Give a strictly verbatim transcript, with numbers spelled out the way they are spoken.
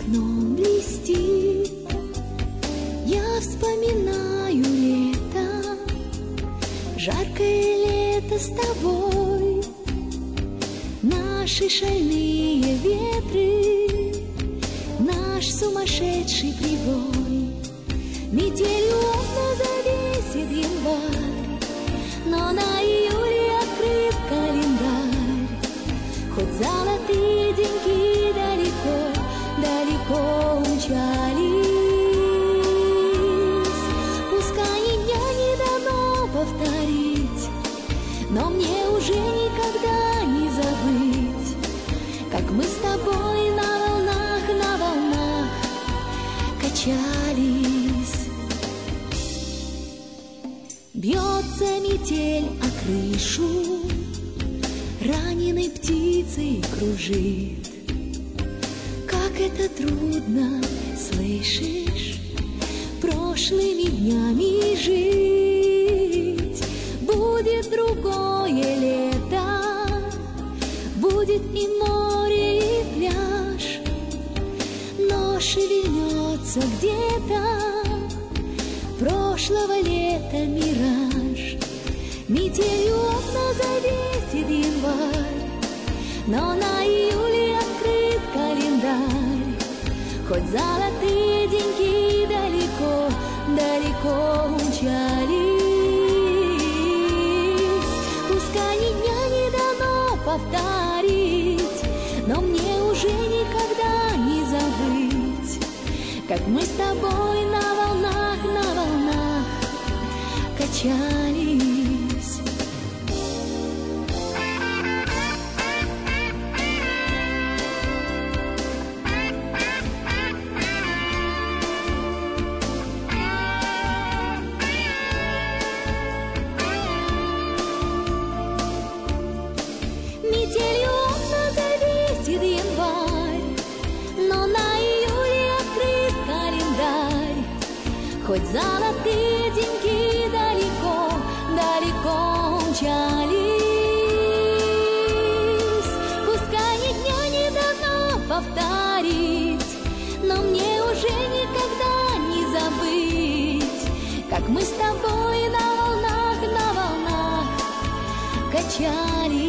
окном блестит. Я вспоминаю лето, жаркое лето с тобой. Наши шальные ветры, наш сумасшедший прибой. Метелью окна завесит январь, но на июле открыт календарь. Хоть золотые деньги далеко, далеко умчались, пускай и дня не дано повторить, но мне уже никогда не забыть, как мы с тобой на волнах, на волнах качались. Бьется метель о крышу, раненой птицей кружит. Как это трудно, слышишь, прошлыми днями жить. Будет другое лето, будет и море, и пляж, но шевельнется где-то прошлого лета мираж. Метелью окна завесит январь, но на июле открыт календарь. Хоть золотые деньги далеко, далеко умчались, пускай ни дня не дано повторить, но мне уже никогда не забыть, как мы с тобой на волнах, на волнах качались. Метелью окна завесит январь, но на июле открыт календарь. Хоть золотые деньги далеко, далеко умчались, пускай ни дня не дано повторить, но мне уже никогда не забыть, как мы с тобой на волнах, на волнах качались.